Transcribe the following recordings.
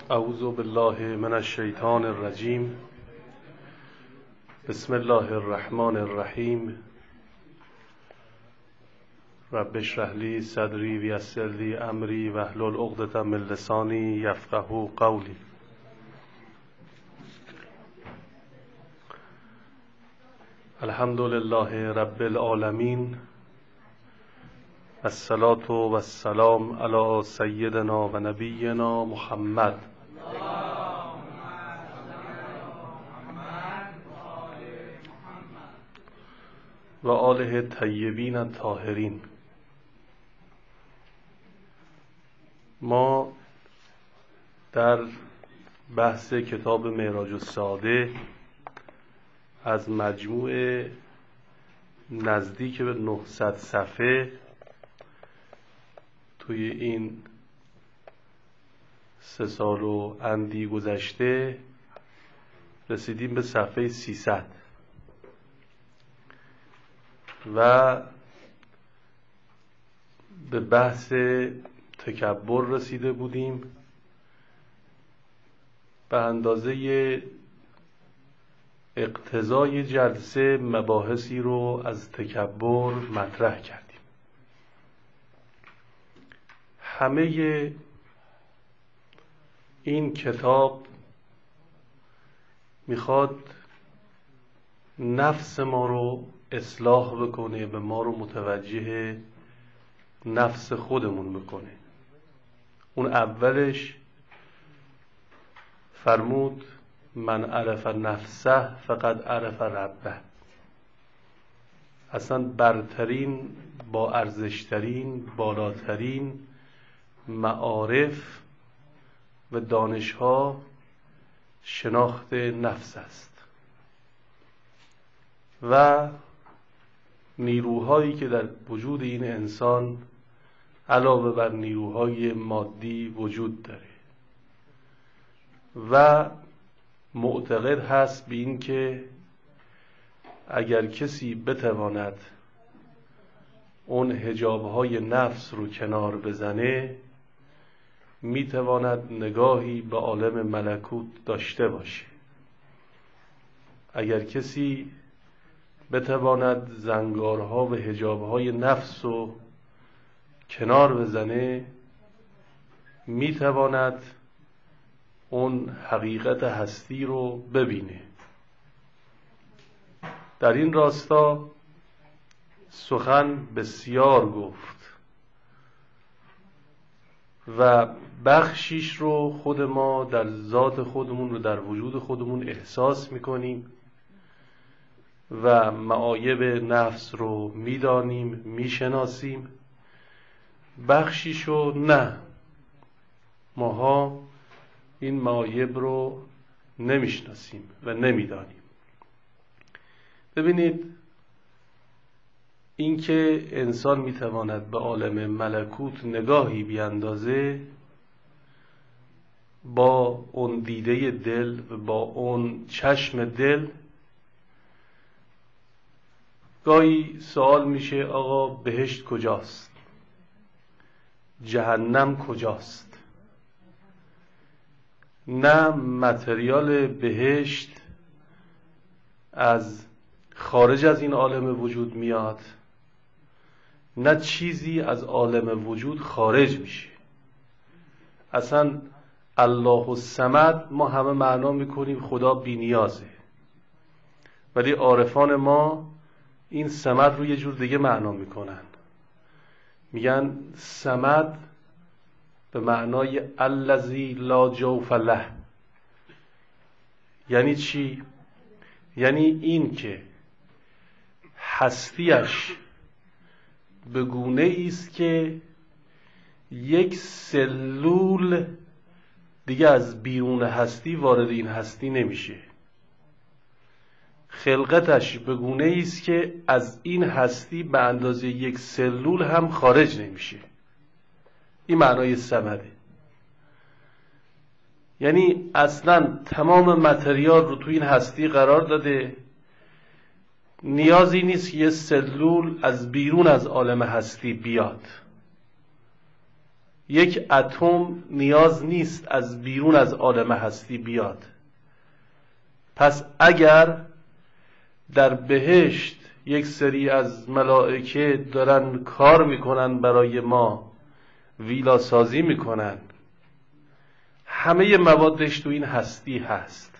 اعوذ بالله من الشیطان الرجیم. بسم الله الرحمن الرحیم. رب اشرح لی صدری ویسر لی امری واحلل عقدة من لسانی یفقهوا قولی. الحمد لله رب العالمین، الصلاة و السلام علی سیدنا و نبینا محمد و آله طیبین الطاهرین. ما در بحث کتاب معراج السعاده از مجموع نزدیک به 900 صفحه توی این 3 سال و اندی گذشته رسیدیم به صفحه 300 و به بحث تکبر رسیده بودیم. به اندازه اقتضای جلسه مباحثی رو از تکبر مطرح کردیم. همه این کتاب میخواد نفس ما رو اصلاح بکنه، به ما رو متوجه نفس خودمون بکنه. اون اولش فرمود من عرف نفسه فقد عرف ربه. اصلا برترین، با ارزشترین، بالاترین معارف و دانشها شناخت نفس است و نیروهایی که در وجود این انسان علاوه بر نیروهای مادی وجود داره و معتقد هست به این که اگر کسی بتواند اون حجابهای نفس رو کنار بزنه میتواند نگاهی به عالم ملکوت داشته باشه. اگر کسی بتواند زنگارها و حجابهای نفس رو کنار بزنه میتواند اون حقیقت هستی رو ببینه. در این راستا سخن بسیار گفت و بخشیش رو خود ما در ذات خودمون رو در وجود خودمون احساس میکنیم و معایب نفس رو میدانیم، میشناسیم. بخشیشو نه، ماها این معایب رو نمیشناسیم و نمیدانیم. ببینید، اینکه انسان میتواند به عالم ملکوت نگاهی بیاندازه با اون دیده دل و با اون چشم دل، گاهی سوال میشه آقا بهشت کجاست؟ جهنم کجاست؟ نه متریال بهشت از خارج از این عالم وجود میاد، نه چیزی از عالم وجود خارج میشه. اصلا الله الصمد ما همه معنا میکنیم خدا بی نیازه، ولی عارفان ما این صمد رو یه جور دیگه معنا میکنن. میگن صمد به معنای الذی لا جوف له. یعنی چی؟ یعنی این که هستیش به گونه ایست که یک سلول دیگه از بیرون هستی وارد این هستی نمیشه. خلقتش به گونه ایست که از این هستی به اندازه یک سلول هم خارج نمیشه. این معنای صمده. یعنی اصلا تمام متریال رو تو این هستی قرار داده، نیازی نیست که یه سلول از بیرون از عالم هستی بیاد. یک اتم نیاز نیست از بیرون از عالم هستی بیاد. پس اگر در بهشت یک سری از ملائکه دارن کار میکنن برای ما، ویلا سازی میکنن، همه موادش تو این هستی هست.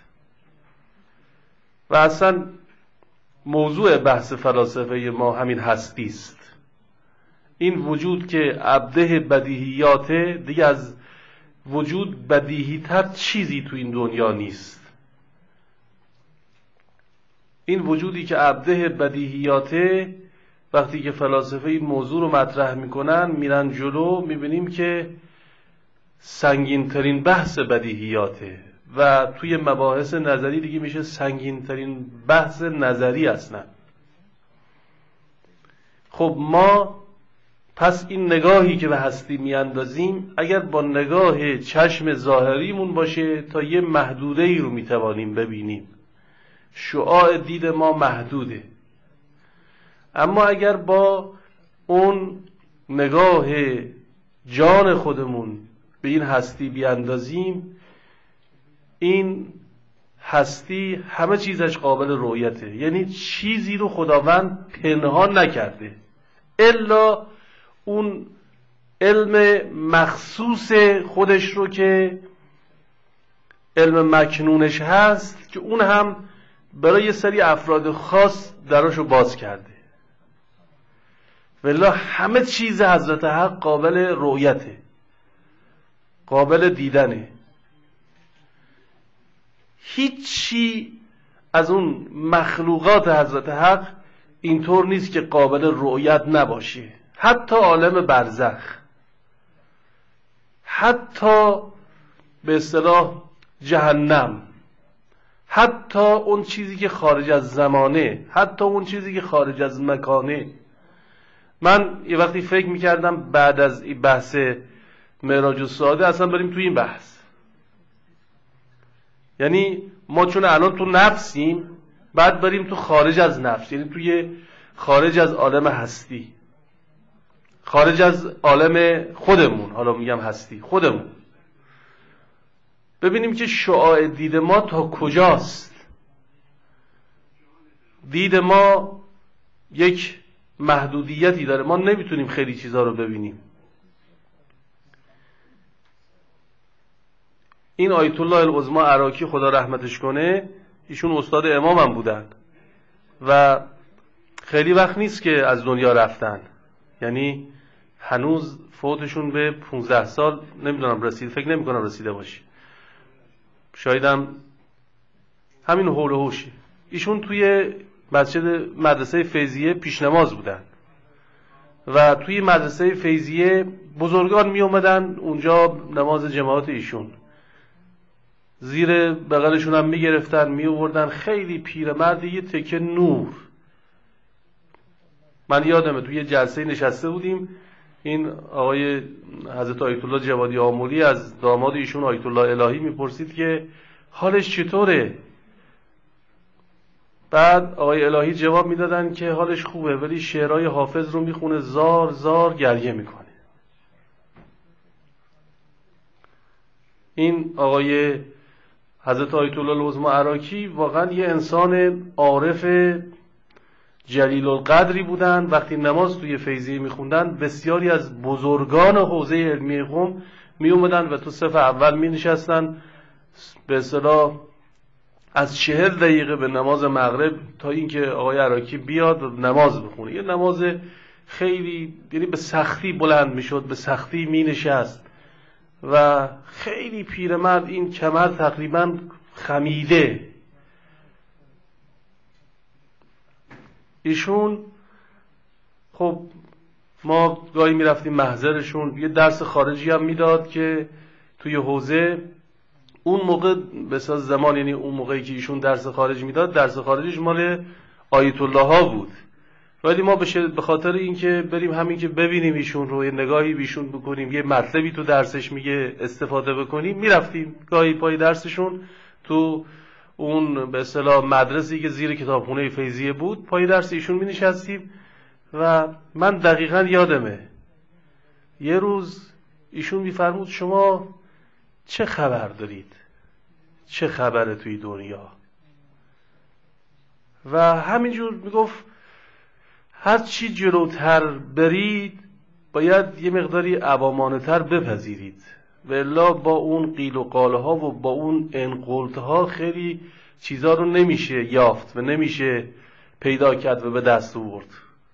و اصلا موضوع بحث فلاسفه ما همین هستی است. این وجود که عبده بدیهیاته، دیگه از وجود بدیهی‌تر چیزی تو این دنیا نیست. این وجودی که عبده بدیهیاته، وقتی که فلاسفه این موضوع رو مطرح میکنن میرن جلو، میبینیم که سنگین ترین بحث بدیهیاته و توی مباحث نظری دیگه میشه سنگین ترین بحث نظری اصلا. خب ما پس این نگاهی که به هستی میاندازیم اگر با نگاه چشم ظاهریمون باشه تا یه محدوده ای رو میتوانیم ببینیم، شعاع دید ما محدوده. اما اگر با اون نگاه جان خودمون به این هستی بیاندازیم، این هستی همه چیزش قابل رؤیته. یعنی چیزی رو خداوند پنهان نکرده الا اون علم مخصوص خودش رو که علم مکنونش هست، که اون هم برای یه سری افراد خاص دراشو باز کرده. والله همه چیز حضرت حق قابل رؤیته، قابل دیدنه. هیچی از اون مخلوقات حضرت حق اینطور نیست که قابل رؤیت نباشه. حتی عالم برزخ، حتی به اصطلاح جهنم، حتی اون چیزی که خارج از زمانه، حتی اون چیزی که خارج از مکانه. من یه وقتی فکر میکردم بعد از این بحث معراج السعاده اصلا بریم توی این بحث. یعنی ما چون الان تو نفسیم، بعد بریم تو خارج از نفس، یعنی توی خارج از عالم هستی، خارج از عالم خودمون، حالا میگم هستی خودمون، ببینیم که شعاع دید ما تا کجاست. دید ما یک محدودیتی داره، ما نمیتونیم خیلی چیزا رو ببینیم. این آیت الله العظمی عراقی خدا رحمتش کنه، ایشون استاد امامم بودن و خیلی وقت نیست که از دنیا رفتن، یعنی هنوز فوتشون به 15 سال نمیدونم رسید، فکر نمی کنم رسیده باشه، شایدم همین حول و حوشه. ایشون توی مدرسه فیضیه پیشنماز بودن و توی مدرسه فیضیه بزرگان می اومدن اونجا نماز جماعت ایشون، زیر بغلشون هم می گرفتن می آوردن. خیلی پیرمرد، یه تکه نور. من یادمه توی جلسه نشسته بودیم، این آقای حضرت آیت الله جوادی آمولی از داماد ایشون آیت الله الهی میپرسید که حالش چطوره؟ بعد آقای الهی جواب میدادن که حالش خوبه، ولی شعرهای حافظ رو میخونه، زار زار گریه میکنه. این آقای حضرت آیت الله العظمی عراقی واقعا یه انسان عارف جلیل القدری بودن. وقتی نماز توی فیضیه میخوندن، بسیاری از بزرگان حوزه علمی قم می اومدن و تو صف اول می نشستن، به اصطلاح از 40 دقیقه به نماز مغرب تا اینکه آقای عراقی بیاد و نماز بخونه. یه نماز خیلی، یعنی به سختی بلند میشد، به سختی می نشست و خیلی پیرمرد، این کمر تقریبا خمیده. ایشون خب ما گاهی میرفتیم محضرشون، یه درس خارجی هم میداد که توی حوزه اون موقع بساز زمان، یعنی اون موقعی که ایشون درس خارج میداد، درس خارجش مال آیت الله ها بود، ولی ما به خاطر اینکه بریم همین که ببینیم ایشون رو، یه نگاهی بیشون بکنیم، یه مطلبی تو درسش میگه استفاده بکنیم، میرفتیم گاهی پای درسشون تو اون به اصطلاح مدرسه‌ای که زیر کتابخونه فیضیه بود، پای درس ایشون می‌نشستیم. و من دقیقاً یادمه یه روز ایشون میفرمود شما چه خبر دارید؟ چه خبره توی دنیا؟ و همینجور میگفت هر چی جلوتر برید باید یه مقداری عوامانه تر بپذیرید، والا با اون قیل و قاله ها و با اون انقلت ها خیلی چیزا رو نمیشه یافت و نمیشه پیدا کرد و به دست آورد.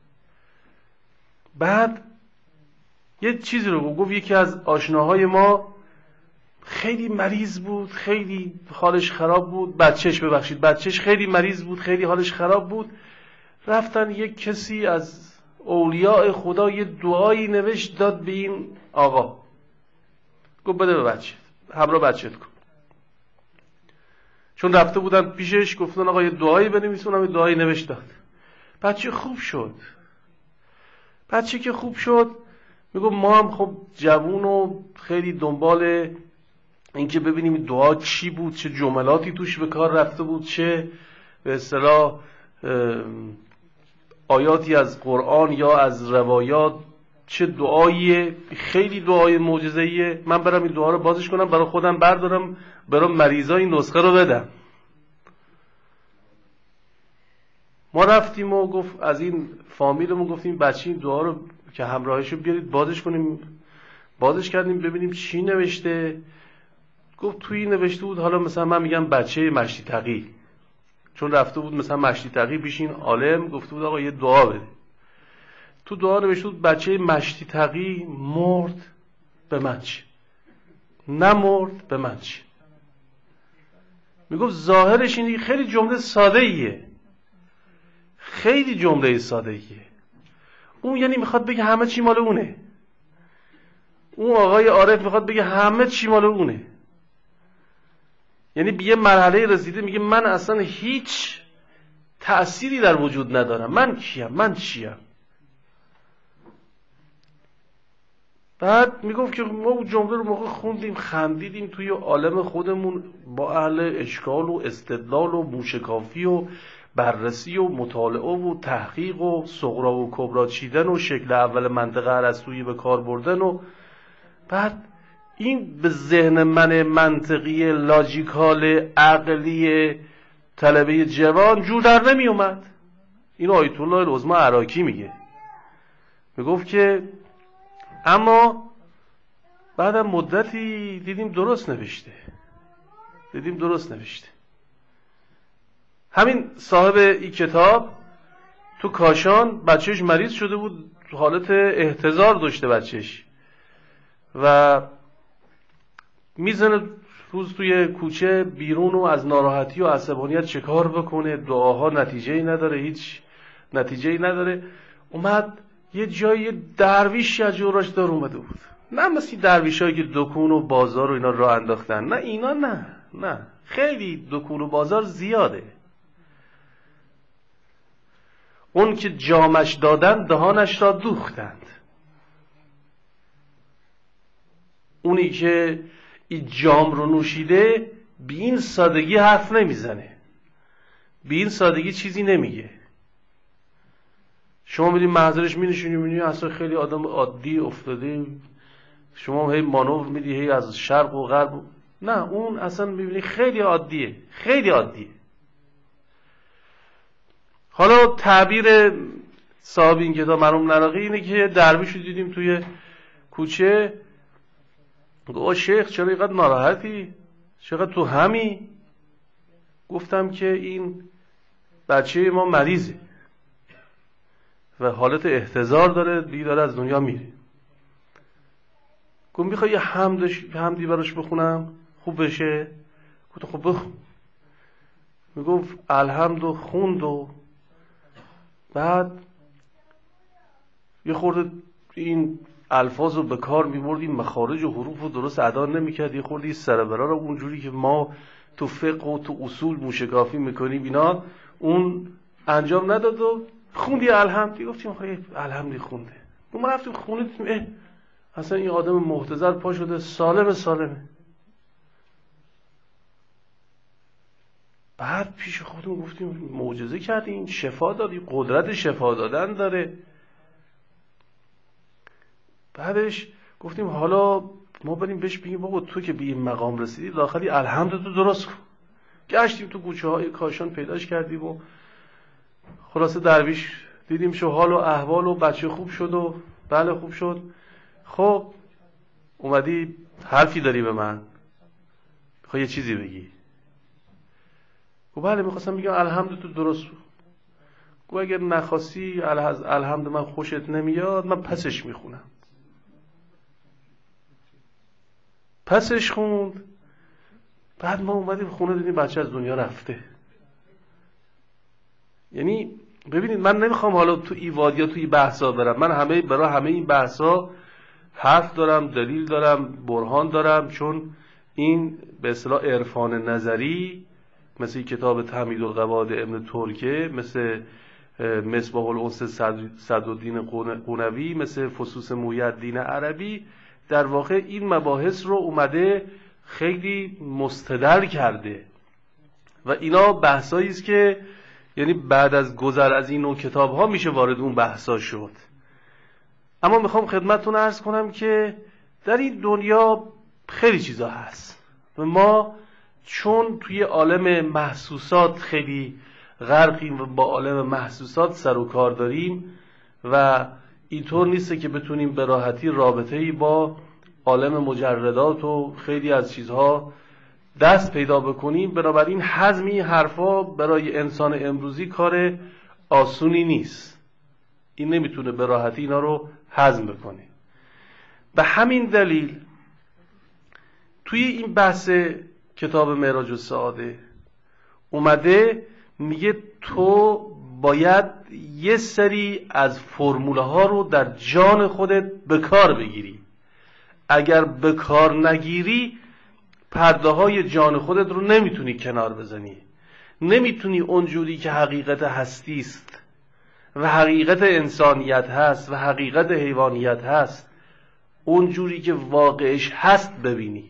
بعد یه چیزی رو گفت، یکی از آشناهای ما خیلی مریض بود، خیلی حالش خراب بود، بچهش خیلی مریض بود، خیلی حالش خراب بود. رفتن یک کسی از اولیاء خدا یه دعایی نوشت داد به این آقا، گفت بده به بچه، همراه بچه‌ت کن. چون رفته بودن پیشش گفتن آقا یه دعایی بنویس، اونم یه دعایی نوشت داد. بچه خوب شد. بچه که خوب شد میگم ما هم خب جوون و خیلی دنبال اینکه ببینیم دعا چی بود، چه جملاتی توش به کار رفته بود، چه به اصطلاح آیاتی از قرآن یا از روایات، چه دعاییه. خیلی دعای معجزه‌ایه. من برم این دعا رو بازش کنم برای خودم بردارم برای مریضا این نسخه رو بدم. ما رفتیم و گفت از این فامیلمون گفتیم بچه این دعا رو که همراهشو بیارید بازش کنیم. بازش کردیم ببینیم چی نوشته. گفت توی نوشته بود، حالا مثلا من میگم بچه مشتی تقی، چون رفته بود مثلا مشتی تقی پیش این عالم گفته بود آقا یه دعا بده. تو دعا نوشته بود بچه مشتی تقی مرد به من چه، نمرد به من چه. میگفت ظاهرش اینه، خیلی جمله ساده ایه، خیلی جمله ساده ایه. اون یعنی میخواد بگه همه چی مال اونه. اون آقای عارف میخواد بگه همه چی مال اونه. یعنی به یه مرحله رسیده میگه من اصلا هیچ تأثیری در وجود ندارم، من کیم، من چیم. بعد میگفت که ما اون جمله رو موقع خوندیم خندیدیم توی عالم خودمون با اهل اشکال و استدلال و موشکافی و بررسی و مطالعه و تحقیق و صغرا و کبرا چیدن و شکل اول منطقه ارسطویی به کار بردن. و بعد این به ذهن من منطقی لاجیکال عقلی طلبه جوان جور در نمی اومد. این آیت الله العظمی عراقی میگه، میگفت که اما بعدم مدتی دیدیم درست نوشته. همین صاحب این کتاب تو کاشان بچهش مریض شده بود، حالت احتضار داشته بچهش و میزنه روز توی کوچه بیرون و از ناراحتی و عصبانیت چه کار بکنه، دعاها نتیجه‌ای نداره، هیچ نتیجه‌ای نداره. اومد یه جای درویشی از جوراش دار اومده بود، نه مثل درویشایی که دکون و بازار و اینا راه انداختن، نه اینا، نه خیلی دکون و بازار زیاده. اون که جامش دادن دهانش را دوختند. اونی که این جام رو نوشیده بی این سادگی حرف نمیزنه، بی این سادگی چیزی نمیگه. شما میدین محضرش مینشونی میبینی اصلا خیلی آدم عادی افتاده، شما هی مانور میدی هی از شرق و غرب نه، اون اصلا میبینی خیلی عادیه، خیلی عادیه. حالا تعبیر صاحب این کتاب مرحوم نراقی اینه که درویشو دیدیم توی کوچه، گفت شیخ چرا اینقدر ناراحتی؟ چقدر تو همی؟ گفتم که این بچه ما مریضه و حالت احتضار داره، دیگه داره از دنیا میره. گفت میخوای یه حمدی براش بخونم خوب بشه؟ گفت خب بخون. میگفت الحمد و خوند و بعد یه خورده این الفاظ رو به کار میبرد، این مخارج و حروف رو درست ادا نمیکرد، یه خورده این سربرا رو اونجوری که ما تو فقه و تو اصول موشکافی میکنیم اینا اون انجام نداد و خوندی الحمدی. گفتیم خیلی الحمدی خونده. ما رفتیم خونه دیدیم اصلا این آدم محتضر پا شده سالمه. بعد پیش خودمون گفتیم معجزه کردیم، شفا دادی، قدرت شفا دادن داره. بعدش گفتیم حالا ما بریم بهش بگیم بابا تو که به این مقام رسیدی داخلی الحمد تو درست کن. گشتیم تو کوچه های کاشان پیداش کردیم و خلاصه درویش دیدیم شو حال و احوال و بچه خوب شد و بله خوب شد. خب اومدی حرفی داری به من، میخوای یه چیزی بگی؟ گو بله میخواستم بگم الحمد تو درست بود. گو اگر نخواستی الحمد من خوشت نمیاد من پسش میخونم. پسش خوند. بعد ما اومدیم خونه دیدیم بچه از دنیا رفته. یعنی ببینید من نمیخوام حالا تو ایواد یا توی بحثا برم، من برای همه این بحثا حرف دارم، دلیل دارم، برهان دارم، چون این به اصطلاح عرفان نظری مثل کتاب تمهید القواعد ابن ترکه، مثل مصباح الانس صدرالدین قونوی، مثل فصوص محی الدین عربی، در واقع این مباحث رو اومده خیلی مستدل کرده و اینا بحثایی است که یعنی بعد از گذر از این نوع کتاب ها میشه وارد اون بحثا شد. اما میخوام خدمتتون عرض کنم که در این دنیا خیلی چیزا هست و ما چون توی عالم محسوسات خیلی غرقیم و با عالم محسوسات سر و کار داریم و اینطور نیست که بتونیم به راحتی رابطه‌ای با عالم مجردات و خیلی از چیزها دست پیدا بکنیم. بنابراین هضم این حرفا برای انسان امروزی کار آسونی نیست، این نمیتونه به راحتی اینا رو هضم بکنه. به همین دلیل توی این بحث کتاب معراج السعاده اومده میگه تو باید یه سری از فرموله ها رو در جان خودت به کار بگیری. اگر به کار نگیری پرده های جان خودت رو نمیتونی کنار بزنی، نمیتونی اونجوری که حقیقت هستی است و حقیقت انسانیت هست و حقیقت حیوانیت هست اونجوری که واقعش هست ببینی.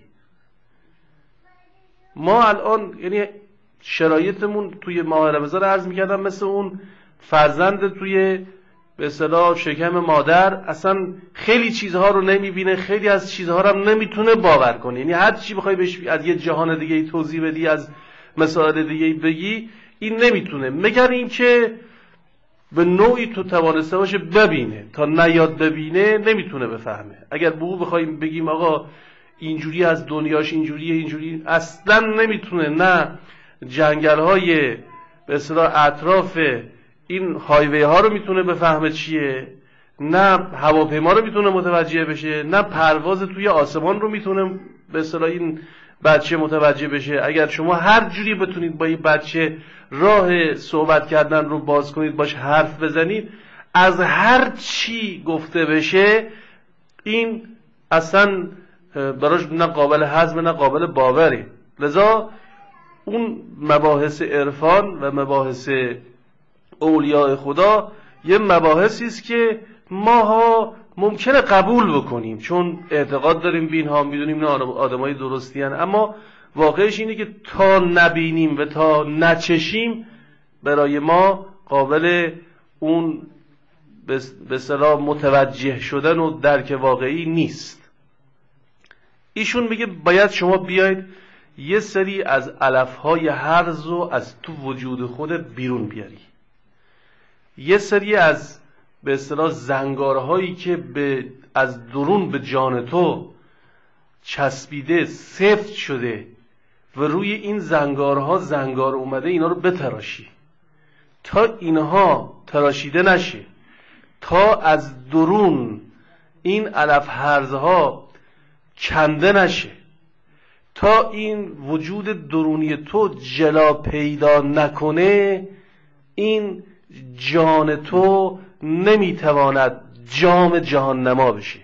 ما الان یعنی شرایطمون توی ماه رمضان عرض میکردم مثل اون فرزند توی به اصطلاح شکم مادر اصلا خیلی چیزها رو نمیبینه، خیلی از چیزها رو هم نمیتونه باور کنه. یعنی هر چی بخوای بهش از یه جهان دیگه توضیح بدی، از مسائل دیگه بگی، این نمیتونه، مگر این که به نوعی تو توانسته باشه ببینه. تا نیاد ببینه نمیتونه بفهمه. اگر به او بخوایم بگیم آقا اینجوری از دنیاش اینجوری اصلا نمیتونه. نه جنگل های به اصطلاح اطراف این هایوی ها رو میتونه بفهمه چیه، نه هواپیما رو میتونه متوجه بشه، نه پرواز توی آسمان رو میتونه به اصطلاح این بچه متوجه بشه. اگر شما هر جوری بتونید با این بچه راه صحبت کردن رو باز کنید، باش حرف بزنید، از هر چی گفته بشه این اصلا براش نه قابل هضم نه قابل باوره. لذا اون مباحث عرفان و مباحث اولیاء خدا یه مباحثی است که ماها ممکنه قبول بکنیم چون اعتقاد داریم به اینها، میدونیم نه آدمای درستی هستند، اما واقعش اینه که تا نبینیم و تا نچشیم برای ما قابل اون به اصطلاح متوجه شدن و درک واقعی نیست. ایشون میگه باید شما بیاید یه سری از علفهای هرز رو از تو وجود خودت بیرون بیاری، یه سری از به اصطلاح زنگارهایی که از درون به جان تو چسبیده، سفت شده و روی این زنگارها زنگار اومده، اینا رو بتراشی تا اینها تراشیده نشه، تا از درون این علف هرزها کنده نشه، تا این وجود درونی تو جلا پیدا نکنه، این جان تو نمیتواند جام جهان نما بشه.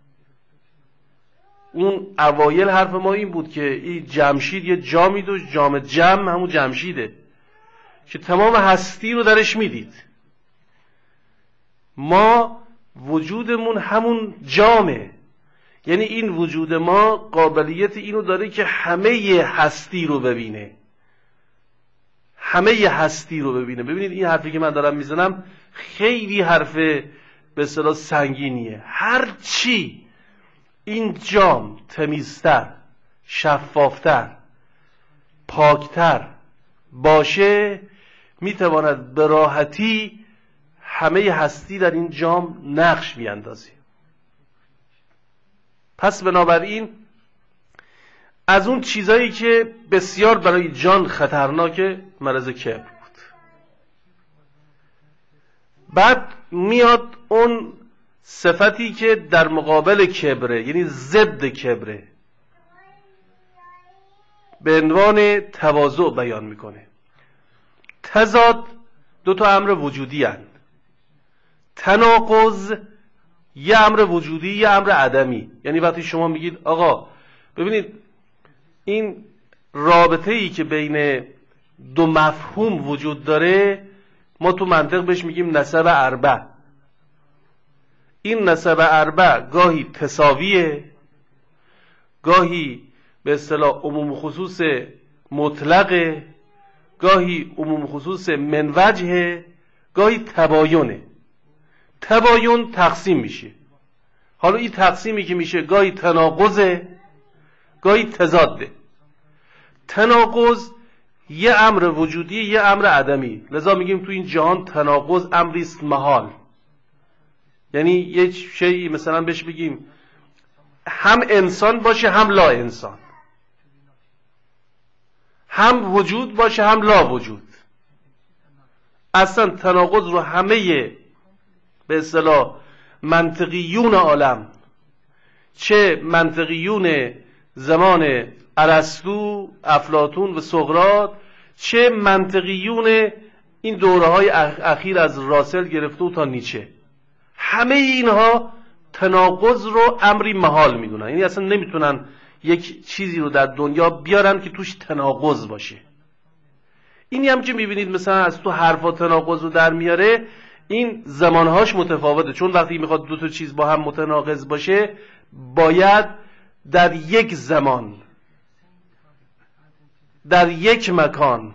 اون اوایل حرف ما این بود که این جمشید یه جامی داشت، جام جم همون جمشیده که تمام هستی رو درش میدید. ما وجودمون همون جامه، یعنی این وجود ما قابلیت اینو داره که همه هستی رو ببینه، همه هستی رو ببینه. ببینید این حرفی که من دارم میزنم خیلی حرف به اصطلاح سنگینیه. هر چی این جام تمیزتر، شفافتر، پاکتر باشه، میتواند به راحتی همه هستی در این جام نقش بیندازه. پس بنابراین از اون چیزایی که بسیار برای جان خطرناک مرض کبر بود. بعد میاد اون صفتی که در مقابل کبره، یعنی ضد کبره، به عنوان تواضع بیان میکنه. تضاد دو تا امر وجودی هستند. تناقض یه امر وجودی، یه امر عدمی. یعنی وقتی شما میگید آقا ببینید این رابطه ای که بین دو مفهوم وجود داره، ما تو منطق بهش میگیم نسب اربع. این نسب اربع گاهی تساویه، گاهی به اصطلاح عموم خصوص مطلقه، گاهی عموم خصوص من وجهه، گاهی تباینه. تباین تقسیم میشه. حالا این تقسیمی که میشه گاهی تناقضه، گاهی تضاده. تناقض یه امر وجودی، یه امر عدمی. لذا میگیم تو این جهان تناقض امری است محال. یعنی یه شیء مثلا بهش بگیم هم انسان باشه هم لا انسان، هم وجود باشه هم لا وجود. اصلا تناقض رو همه به اصطلاح منطقیون عالم، چه منطقیون زمان ارسطو، افلاطون و سقراط، چه منطقیون این دوره‌های اخیر از راسل گرفته و تا نیچه، همه اینها تناقض رو امری محال میدونن. یعنی اصلا نمیتونن یک چیزی رو در دنیا بیارن که توش تناقض باشه. اینی هم که میبینید مثلا از تو حرفا تناقض رو در میاره، این زمانهاش متفاوته. چون وقتی میخواد دو تا چیز با هم متناقض باشه، باید در یک زمان، در یک مکان،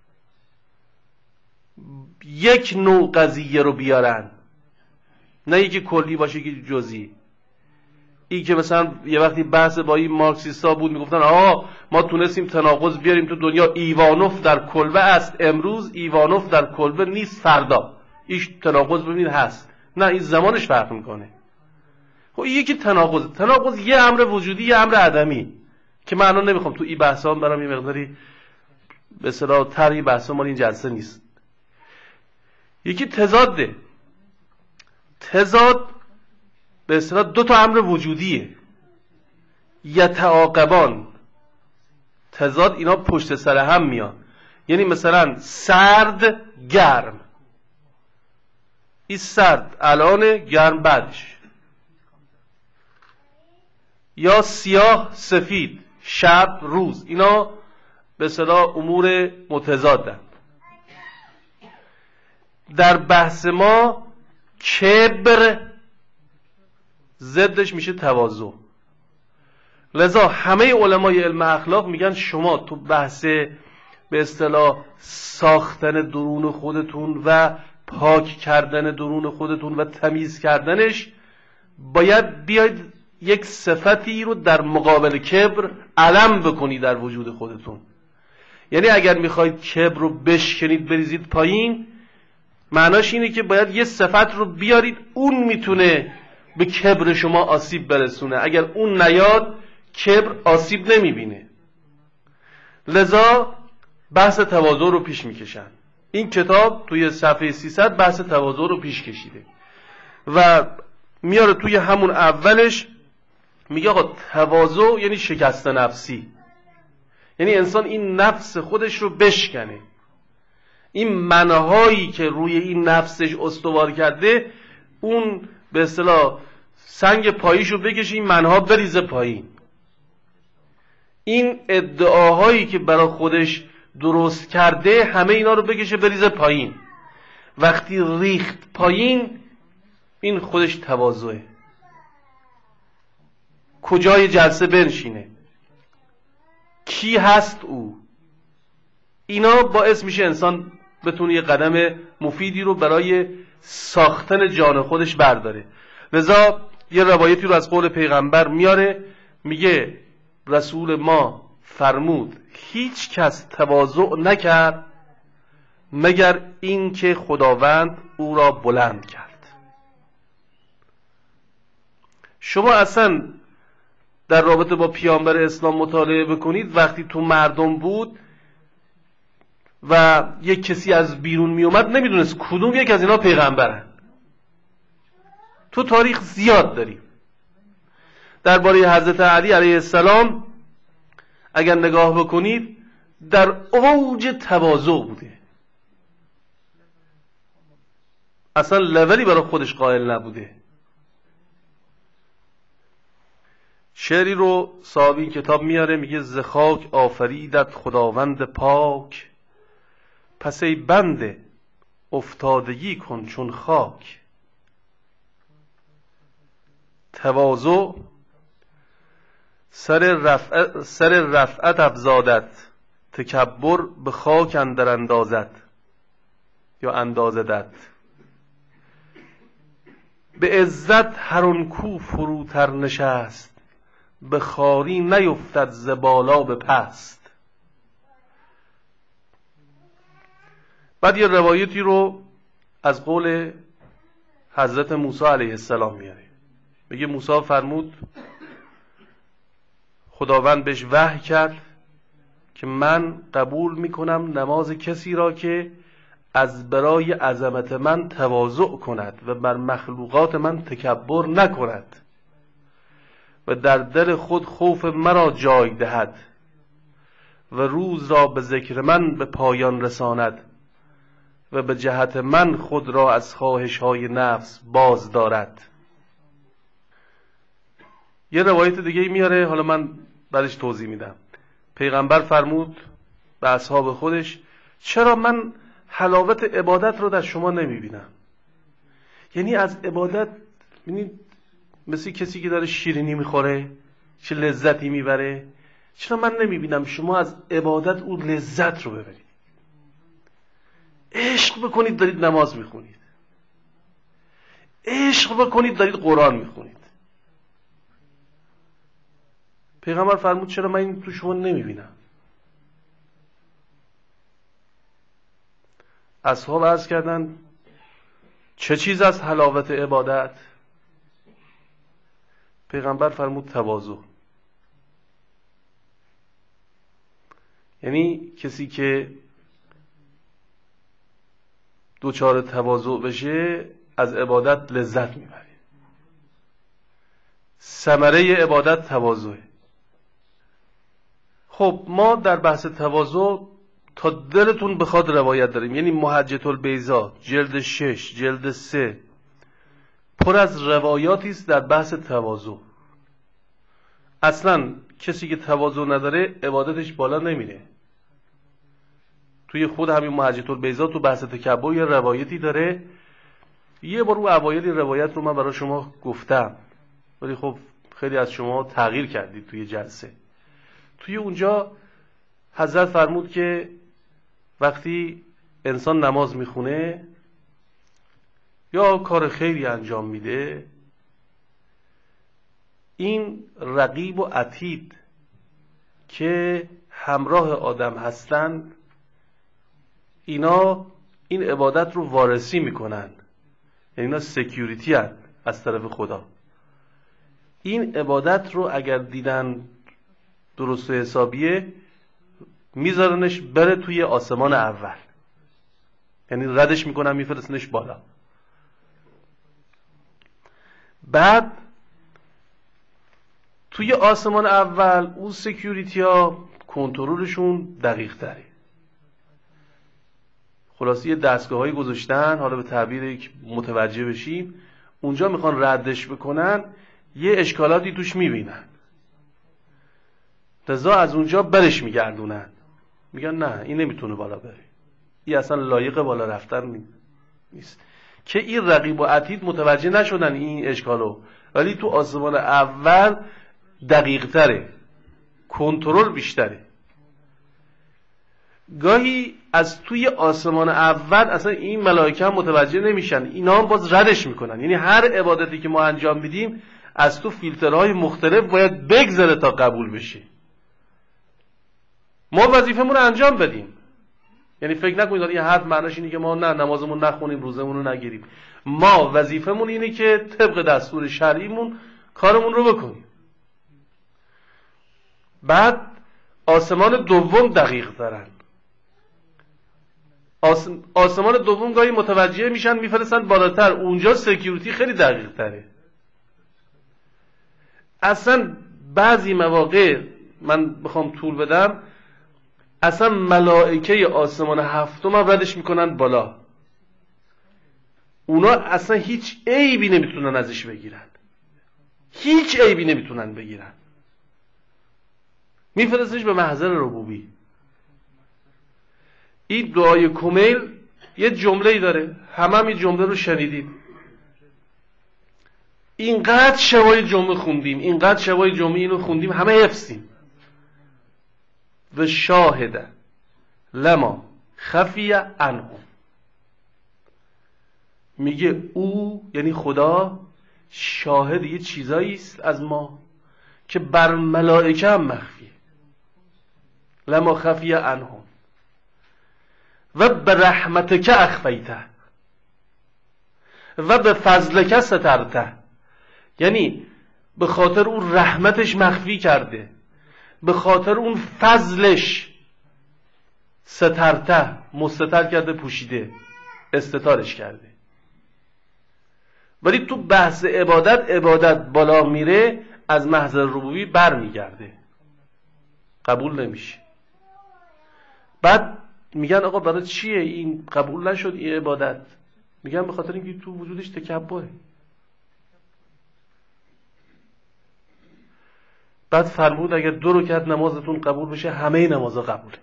یک نوع قضیه رو بیارن، نه یکی کلی باشه که جزئی. این که مثلا یه وقتی بحث با این مارکسیستا بود، میگفتن آها ما تونستیم تناقض بیاریم تو دنیا، ایوانوف در کلبه است امروز، ایوانوف در کلبه نیست فردا. ایش تناقض ببینید هست. نه، این زمانش فرق میکنه. خب این یکی تناقض یه امر وجودی، یه امر عدمی که من الان نمیخوام تو این بحثا برام یه مقداری به اصطلاح طرح بحثا مال این جلسه نیست. یکی تضاده. تضاد به اصطلاح دو تا امر وجودیه، یتعاقبان. تضاد اینا پشت سر هم میان. یعنی مثلا سرد گرم، این سرد الان، گرم بعدش. یا سیاه سفید، شب روز. اینا به اصطلاح امور متضادن. در بحث ما کبر ضدش میشه تواضع. لذا همه علمای علم اخلاق میگن شما تو بحث به اصطلاح ساختن درون خودتون و پاک کردن درون خودتون و تمیز کردنش، باید بیاید یک صفتی رو در مقابل کبر علم بکنید در وجود خودتون. یعنی اگر میخواید کبر رو بشکنید بریزید پایین، معناش اینه که باید یه صفت رو بیارید، اون میتونه به کبر شما آسیب برسونه. اگر اون نیاد کبر آسیب نمیبینه. لذا بحث تواضع رو پیش میکشن. این کتاب توی صفحه 300 بحث تواضع رو پیش کشیده و میاره توی همون اولش میگه آقا تواضع یعنی شکست نفسی. یعنی انسان این نفس خودش رو بشکنه، این منهایی که روی این نفسش استوار کرده، اون به اصطلاح سنگ پاییشو بکشه، این منها بریزه پایین. این ادعاهایی که برای خودش درست کرده، همه اینا رو بکشه بریزه پایین. وقتی ریخت پایین، این خودش تواضعه. کجای جلسه بنشینه، کی هست او، اینا باعث میشه انسان بتونه یه قدم مفیدی رو برای ساختن جان خودش برداره. لذا یه روایتی رو از قول پیغمبر میاره، میگه رسول ما فرمود هیچ کس تواضع نکرد مگر این که خداوند او را بلند کرد. شما اصلا در رابطه با پیامبر اسلام مطالعه بکنید، وقتی تو مردم بود و یک کسی از بیرون می اومد نمیدونست کدوم یک از اینا پیغمبرن. تو تاریخ زیاد داریم درباره حضرت علی علیه السلام، اگر نگاه بکنید در اوج تواضع بوده، اصلا لولی برای خودش قائل نبوده. شعری رو صاحب این کتاب میاره، میگه ز خاک آفریدت خداوند پاک، پس ای بنده افتادگی کن چون خاک. تواضع سر رفعت افزادت، تکبر به خاک اندر اندازد یا اندازدت. به عزت هر آن کو فروتر نشست، به خواری نیفتد ز بالا به پست. بعد یه روایتی رو از قول حضرت موسی علیه السلام میاره، میگه موسی فرمود خداوند بهش وحی کرد که من قبول میکنم نماز کسی را که از برای عظمت من تواضع کند و بر مخلوقات من تکبر نکند و در دل خود خوف مرا جای دهد و روز را به ذکر من به پایان رساند و به جهت من خود را از خواهش های نفس باز دارد. یه روایت دیگه میاره، حالا من بعدش توضیح میدم. پیغمبر فرمود به اصحاب خودش چرا من حلاوت عبادت رو در شما نمیبینم؟ یعنی از عبادت، یعنی مثل کسی که داره شیرینی میخوره چه لذتی میبره، چرا من نمیبینم شما از عبادت اون لذت رو ببرید؟ عشق بکنید دارید نماز میخونید، عشق بکنید دارید قرآن میخونید. پیغمبر فرمود چرا من این تو شما نمیبینم؟ اصحاب عرض کردن چه چیز از حلاوت عبادت؟ پیغمبر فرمود تواضع. یعنی کسی که دوچار تواضع بشه از عبادت لذت میبره. ثمره عبادت تواضعه. خب ما در بحث تواضع تا دلتون بخواد روایت داریم، یعنی محجة البیضا جلد 6 جلد 3 پر از روایاتی است در بحث تواضع. اصلا کسی که تواضع نداره عبادتش بالا نمیره. توی خود همین محجة البیضا تو بحث تکبر یه روایتی داره. یه بار رو اوایل روایت رو من برای شما گفتم، ولی خب خیلی از شما تغییر کردید توی جلسه. توی اونجا حضرت فرمود که وقتی انسان نماز میخونه یا کار خیری انجام میده، این رقیب و عتید که همراه آدم هستن اینا این عبادت رو وارسی میکنن، یعنی اینا سکیوریتی هست از طرف خدا. این عبادت رو اگر دیدن درست و حسابیه میذارنش بره توی آسمان اول، یعنی ردش میکنن میفرستنش بالا. بعد توی آسمان اول اون سکیوریتی ها کنترلشون دقیق تره. خلاصی یه دستگاه هایی گذاشتن، حالا به تعبیر متوجه بشیم، اونجا میخوان ردش بکنن، یه اشکالاتی توش میبینن، لذا از اونجا برش میگردونن، میگن نه این نمیتونه بالا بره، این اصلا لایق بالا رفتن نیست. که این رقیب و عتید متوجه نشدن این اشکالو، ولی تو آسمان اول دقیق تره، کنترل بیشتره. گاهی از توی آسمان اول اصلا این ملائکه هم متوجه نمیشن، اینا هم باز ردش میکنن. یعنی هر عبادتی که ما انجام بدیم از تو فیلترهای مختلف باید بگذره تا قبول بشه. ما وظیفمون رو انجام بدیم. یعنی فکر نکنید یه حرف معناش اینه که ما نه نمازمون نخونیم، روزمون رو نگیریم. ما وظیفمون اینه که طبق دستور شرعیمون کارمون رو بکنیم. بعد آسمان دوم دقیق دارن. آسمان دوم گاهی متوجه میشن میفرستن بالاتر، اونجا سکیوریتی خیلی دقیق تره. اصلا بعضی مواقع من بخوام طول بدم، اصلا ملائکه آسمان هفتم هم ردش میکنن بالا. اونا اصلا هیچ عیبی نمیتونن ازش بگیرن، هیچ عیبی نمیتونن بگیرن، میفرستش به محضر ربوبی. این دعای کمیل یه جمله‌ای داره، همه این جمله رو شنیدید. اینقدر شبای جمعه خوندیم، اینقدر شبای جمعه اینو خوندیم، همه حفظیم. و شاهده لما خفی عنهم، میگه او یعنی خدا شاهد یه چیزایی است از ما که بر ملائکه هم مخفیه. لما خفی عنهم و برحمتک اخفیته و به فضلک سترته، یعنی به خاطر اون رحمتش مخفی کرده، به خاطر اون فضلش سترته مستتر کرده، پوشیده، استتارش کرده. ولی تو بحث عبادت بالا میره، از محضر ربوبی بر میگرده، قبول نمیشه. بعد میگن آقا برای چیه این قبول نشد این عبادت؟ میگن به خاطر اینکه تو وجودش تکبره. بعد فرمود اگر 2 رکعت نمازتون قبول بشه، همه نمازها قبوله.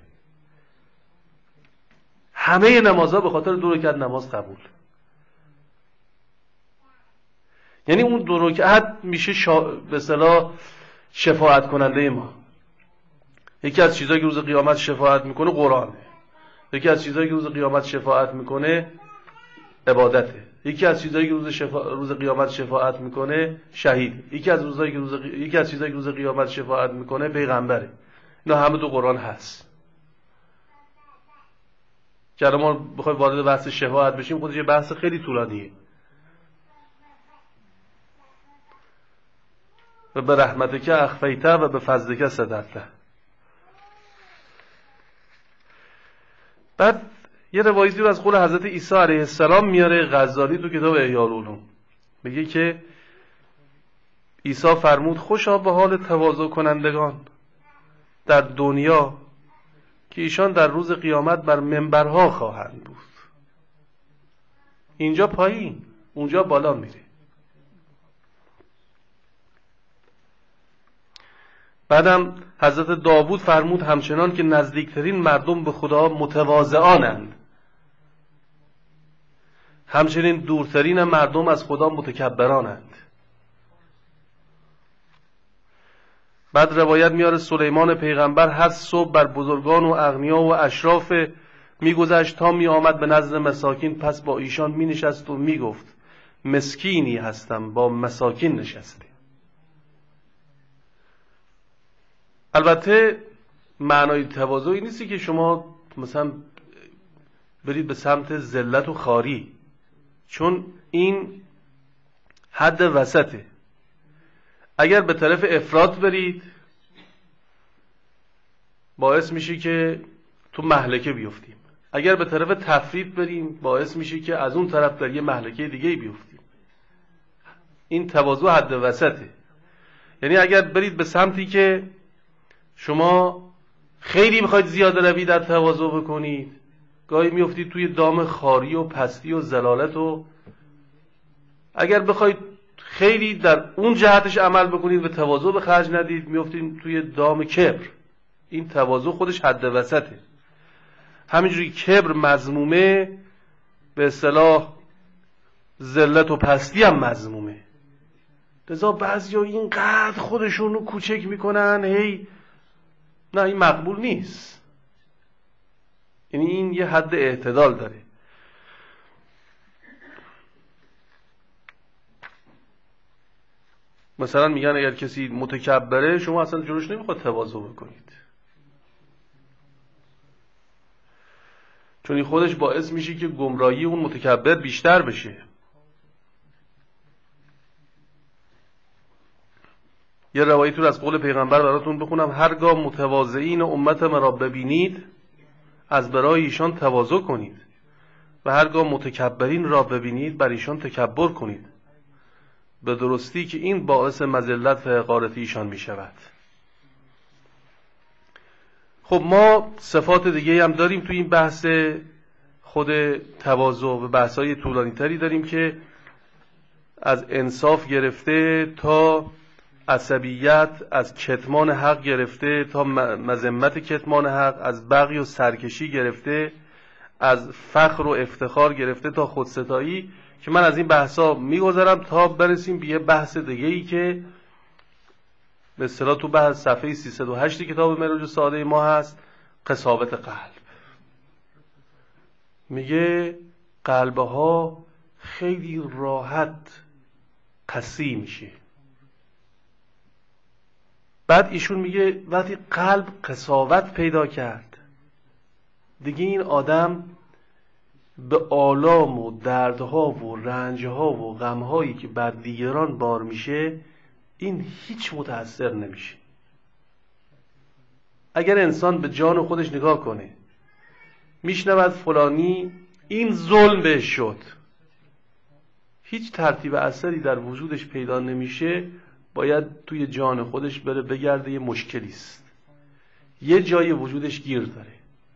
همه نمازها به خاطر 2 رکعت نماز قبول. یعنی اون 2 رکعت میشه به اصطلاح شفاعت کننده ما. یکی از چیزایی که روز قیامت شفاعت میکنه قرآنه. یکی از چیزایی که روز قیامت شفاعت میکنه عبادته. یکی از چیزایی که روز قیامت شفاعت میکنه شهید. یکی از چیزایی که روز قیامت شفاعت میکنه پیغمبره. اینا همه تو قرآن هست. که الان ما بخوایم وارد بحث شفاعت بشیم، خودش یه بحث خیلی طولانیه. و به رحمتک اخفیته و به فضلک سترته. بعد یه روایتی رو از قول حضرت عیسی علیه السلام میاره غزالی تو کتاب احیاء العلوم. میگه که عیسی فرمود خوشا به حال تواضع کنندگان در دنیا که ایشان در روز قیامت بر منبرها خواهند بود. اینجا پایین، اونجا بالا میره. بعدم حضرت داوود فرمود همچنان که نزدیکترین مردم به خدا متواضعانند، همچنین دورترین مردم از خدا متکبرانند. بعد روایت میاره سلیمان پیغمبر هر صبح بر بزرگان و اغنیا و اشراف میگذشت تا میآمد به نزد مساکین، پس با ایشان مینشست و میگفت مسکینی هستم با مساکین نشسته. البته معنای تواضع این نیستی که شما مثلا برید به سمت ذلت و خواری، چون این حد وسطه. اگر به طرف افراط برید باعث میشه که تو مهلکه بیفتیم، اگر به طرف تفریط بریم باعث میشه که از اون طرف در یه مهلکه دیگه بیفتیم. این تواضع حد وسطه. یعنی اگر برید به سمتی که شما خیلی میخواید زیاده روی در تواضع بکنید، گاهی میفتید توی دام خاری و پستی و ذلالت. و اگر بخواید خیلی در اون جهتش عمل بکنید و تواضع به خرج ندید، میفتید توی دام کبر. این تواضع خودش حد وسطه. همینجوری کبر مذمومه، به اصطلاح ذلت و پستی هم مذمومه. لذا بعضیا اینقدر خودشون رو کوچک میکنن، هی نه این مقبول نیست. یعنی این یه حد اعتدال داره. مثلا میگن اگر کسی متکبره شما اصلا جلوش نمیخواد تواضع بکنید، چون این خودش باعث میشه که گمراهی اون متکبر بیشتر بشه. یه روایتی رو از قول پیغمبر براتون بخونم: هرگاه متواضعین امت مرا ببینید از برای ایشان تواضع کنید و هرگاه متکبرین را ببینید بر ایشان تکبر کنید، به درستی که این باعث مذلت و حقارت ایشان می شود. خب ما صفات دیگه هم داریم توی این بحث خود تواضع و بحث‌های طولانی تری داریم که از انصاف گرفته تا عصبیت، از کتمان حق گرفته تا مذمت کتمان حق، از بغی و سرکشی گرفته، از فخر و افتخار گرفته تا خودستایی، که من از این بحثا میگذرم تا برسیم به یه بحث دیگه ای که به اصطلاح تو بحث صفحه 308 کتاب معراج سعاده ما هست: قساوت قلب. میگه قلبها خیلی راحت قسی میشه. بعد ایشون میگه وقتی قلب قساوت پیدا کرد دیگه این آدم به آلام و دردها و رنجها و غمهایی که بر دیگران بار میشه این هیچ متأثر نمیشه. اگر انسان به جان خودش نگاه کنه میشنود فلانی این ظلم بهش شد، هیچ ترتیب اثری در وجودش پیدا نمیشه، باید توی جان خودش بره بگرده یه مشکلی است، یه جای وجودش گیر داره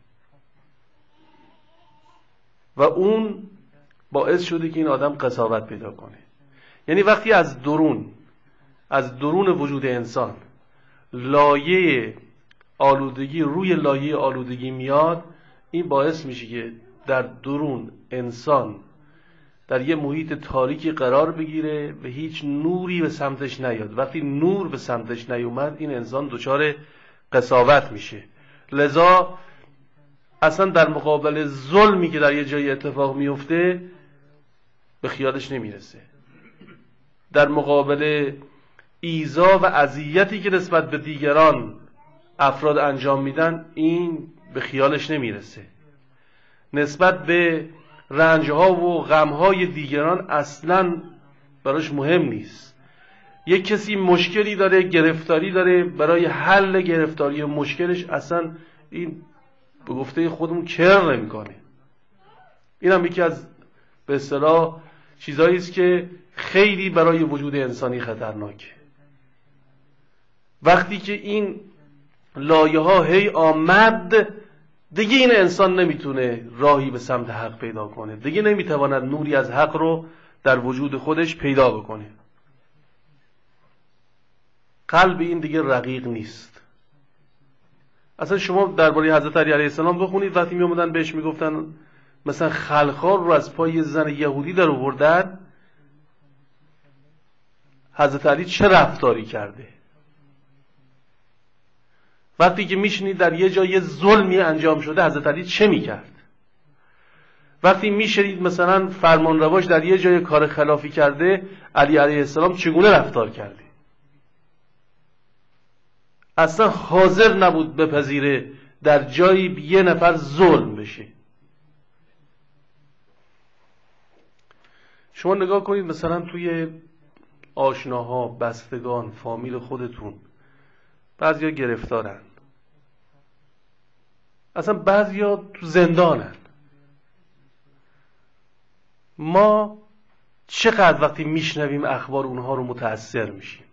و اون باعث شده که این آدم قساوت پیدا کنه. یعنی وقتی از درون وجود انسان لایه آلودگی روی لایه آلودگی میاد، این باعث میشه که در درون انسان در یه محیط تاریکی قرار بگیره و هیچ نوری به سمتش نیاد. وقتی نور به سمتش نیومد این انسان دچار قساوت میشه. لذا اصلا در مقابل ظلمی که در یه جای اتفاق میفته به خیالش نمیرسه، در مقابل ایذا و اذیتی که نسبت به دیگران افراد انجام میدن این به خیالش نمیرسه، نسبت به رنجها و غمهای دیگران اصلا براش مهم نیست. یک کسی مشکلی داره، گرفتاری داره، برای حل گرفتاری و مشکلش اصلا این به گفته خودمون کر نمیکنه. این هم یکی از به اصطلاح چیزایی است که خیلی برای وجود انسانی خطرناکه. وقتی که این لایه ها هی آمد دیگه این انسان نمیتونه راهی به سمت حق پیدا کنه، دیگه نمیتواند نوری از حق رو در وجود خودش پیدا بکنه. قلب این دیگه رقیق نیست. اصلا شما درباره حضرت علی علیه السلام بخونید، وقتی میومدن بهش میگفتن مثلا خلخال رو از پای زن یهودی در آوردن، حضرت علی چه رفتاری کرده. وقتی که میشنید در یه جای ظلمی انجام شده حضرت علی چه میکرد. وقتی میشنید مثلا فرمانرواش در یه جای کار خلافی کرده علی علیه السلام چگونه رفتار کرده. اصلا حاضر نبود بپذیره در جایی یه نفر ظلم بشه. شما نگاه کنید مثلا توی آشناها، بستگان، فامیل خودتون بعضیا گرفتارن، اصلا بعضیا تو زندانن. ما چقدر وقتی میشنویم اخبار اونها رو متأثر میشیم.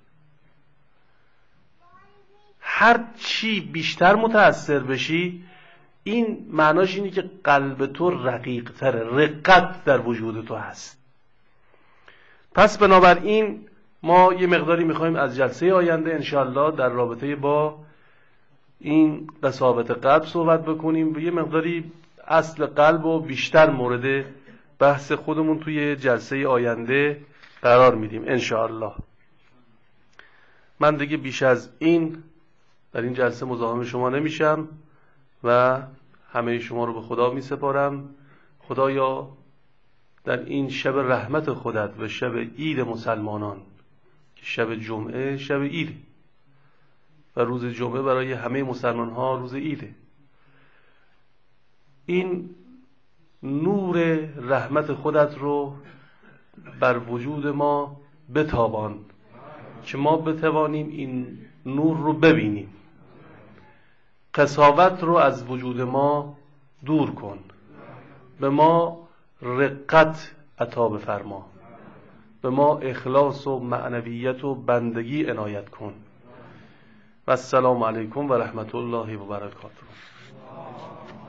هر چی بیشتر متأثر بشی این معناش اینه که قلب تو رقیق تره، رقت در وجود تو هست. پس بنابراین ما یه مقداری میخوایم از جلسه آینده انشاءالله در رابطه با این قساوت قلب صحبت بکنیم و یه مقداری اصل قلب و بیشتر مورد بحث خودمون توی جلسه آینده قرار میدیم انشاءالله. من دیگه بیش از این در این جلسه مزاحم شما نمیشم و همه شما رو به خدا میسپارم. خدایا در این شب رحمت خودت و شب عید مسلمانان شب جمعه شب عیده و روز جمعه برای همه مسلمان ها روز عیده. این نور رحمت خودت رو بر وجود ما بتابان که ما بتوانیم این نور رو ببینیم. قساوت رو از وجود ما دور کن، به ما رقت عطا بفرما، به ما اخلاص و معنویت و بندگی عنایت کن. و السلام علیکم و رحمت الله و برکاته.